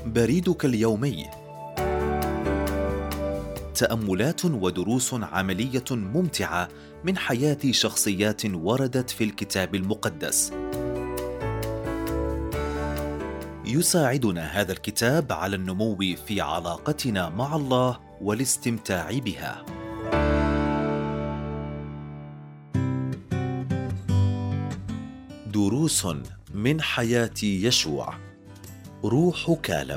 بريدك اليومي، تأملات ودروس عملية ممتعة من حياة شخصيات وردت في الكتاب المقدس. يساعدنا هذا الكتاب على النمو في علاقتنا مع الله والاستمتاع بها. دروس من حياة يشوع. روح كالب.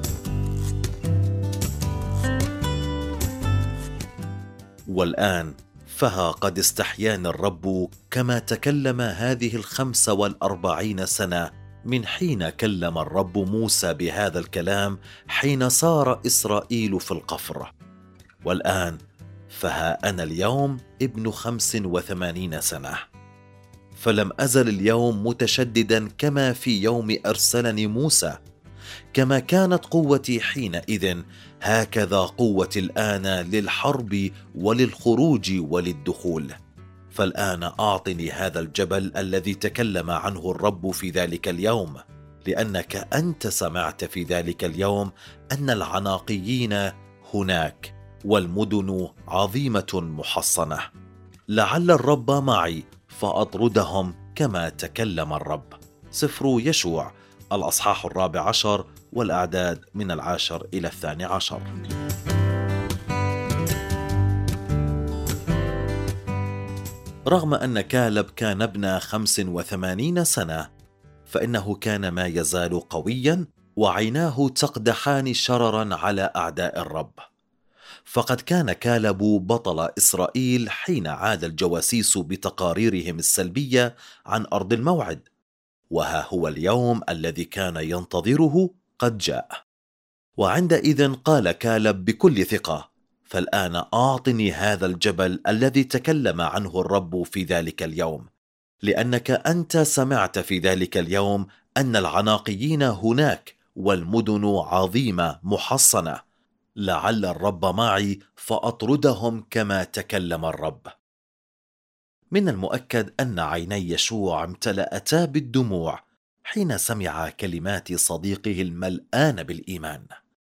والآن فها قد استحيانا الرب كما تكلم هذه 45 سنة من حين كلم الرب موسى بهذا الكلام حين سار إسرائيل في القفر. والآن فها أنا اليوم ابن 85 سنة، فلم أزل اليوم متشددا كما في يوم أرسلني موسى. كما كانت قوتي حينئذ هكذا قوتي الآن للحرب وللخروج وللدخول. فالآن أعطني هذا الجبل الذي تكلم عنه الرب في ذلك اليوم، لأنك أنت سمعت في ذلك اليوم أن العناقيين هناك والمدن عظيمة محصنة. لعل الرب معي فأطردهم كما تكلم الرب. سفر يشوع الأصحاح 14 والأعداد من 10 إلى 12. رغم أن كالب كان ابن 85 سنة، فإنه كان ما يزال قويا وعيناه تقدحان شررا على أعداء الرب. فقد كان كالب بطل إسرائيل حين عاد الجواسيس بتقاريرهم السلبية عن أرض الموعد، وها هو اليوم الذي كان ينتظره قد جاء. وعندئذ قال كالب بكل ثقة: فالآن أعطني هذا الجبل الذي تكلم عنه الرب في ذلك اليوم، لأنك أنت سمعت في ذلك اليوم أن العناقيين هناك والمدن عظيمة محصنة. لعل الرب معي فأطردهم كما تكلم الرب. من المؤكد أن عيني يشوع امتلأتا بالدموع حين سمع كلمات صديقه الملآن بالإيمان.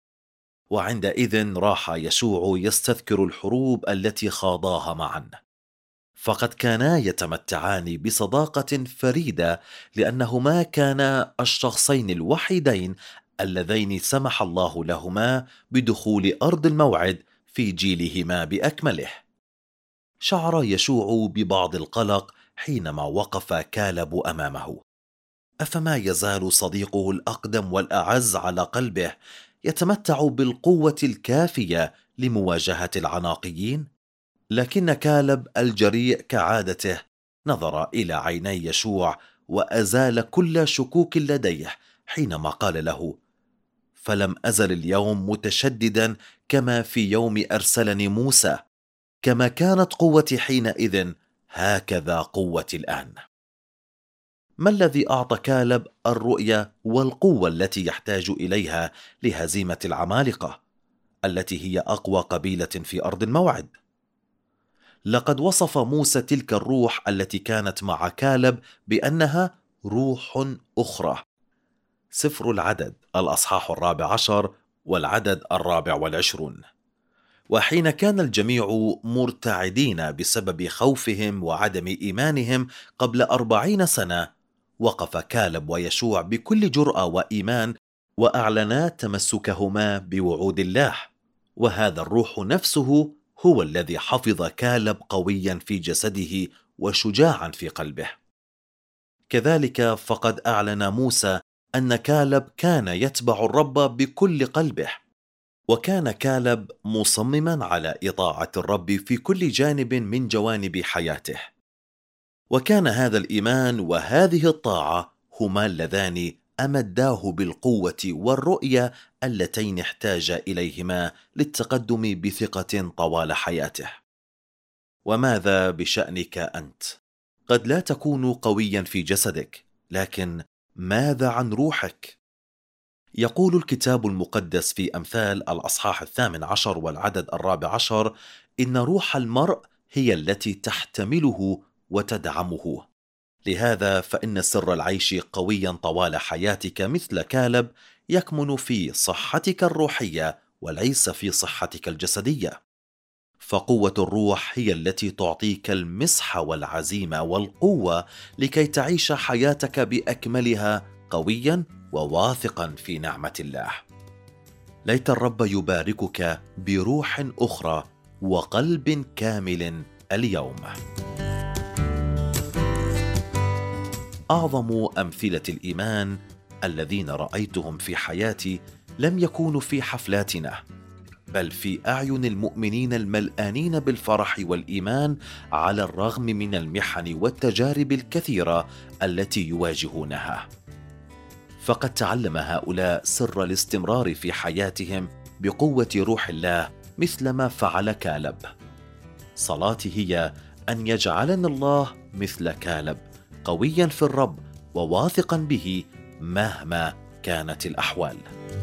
وعندئذ راح يشوع يستذكر الحروب التي خاضاها معا، فقد كانا يتمتعان بصداقة فريدة، لأنهما كانا الشخصين الوحيدين اللذين سمح الله لهما بدخول أرض الموعد في جيلهما بأكمله. شعر يشوع ببعض القلق حينما وقف كالب أمامه. أفما يزال صديقه الأقدم والأعز على قلبه يتمتع بالقوة الكافية لمواجهة العناقيين؟ لكن كالب الجريء كعادته نظر إلى عيني يشوع وأزال كل شكوك لديه حينما قال له: فلم أزل اليوم متشددا كما في يوم أرسلني موسى. كما كانت قوتي حينئذ هكذا قوتي الآن. ما الذي أعطى كالب الرؤية والقوة التي يحتاج إليها لهزيمة العمالقة التي هي أقوى قبيلة في أرض الموعد؟ لقد وصف موسى تلك الروح التي كانت مع كالب بأنها روح أخرى. سفر العدد الأصحاح 14 والعدد 24. وحين كان الجميع مرتعدين بسبب خوفهم وعدم إيمانهم قبل 40 سنة، وقف كالب ويشوع بكل جرأة وإيمان وأعلنا تمسكهما بوعود الله. وهذا الروح نفسه هو الذي حفظ كالب قويا في جسده وشجاعا في قلبه. كذلك فقد أعلن موسى أن كالب كان يتبع الرب بكل قلبه، وكان كالب مصمما على إطاعة الرب في كل جانب من جوانب حياته. وكان هذا الإيمان وهذه الطاعة هما اللذان أمداه بالقوة والرؤية اللتين احتاج إليهما للتقدم بثقة طوال حياته. وماذا بشأنك أنت؟ قد لا تكون قويا في جسدك، لكن ماذا عن روحك؟ يقول الكتاب المقدس في أمثال الأصحاح 18 والعدد 14: إن روح المرء هي التي تحتمله وتدعمه، لهذا فإن سر العيش قويا طوال حياتك مثل كالب يكمن في صحتك الروحية وليس في صحتك الجسدية. فقوة الروح هي التي تعطيك المسح والعزيمة والقوة لكي تعيش حياتك بأكملها قويا وواثقا في نعمة الله. ليت الرب يباركك بروح أخرى وقلب كامل اليوم. أعظم أمثلة الإيمان الذين رأيتهم في حياتي لم يكونوا في حفلاتنا، بل في أعين المؤمنين الملآنين بالفرح والإيمان على الرغم من المحن والتجارب الكثيرة التي يواجهونها. فقد تعلم هؤلاء سر الاستمرار في حياتهم بقوة روح الله مثل ما فعل كالب. صلاتي هي أن يجعلنا الله مثل كالب، قويا في الرب وواثقا به مهما كانت الأحوال.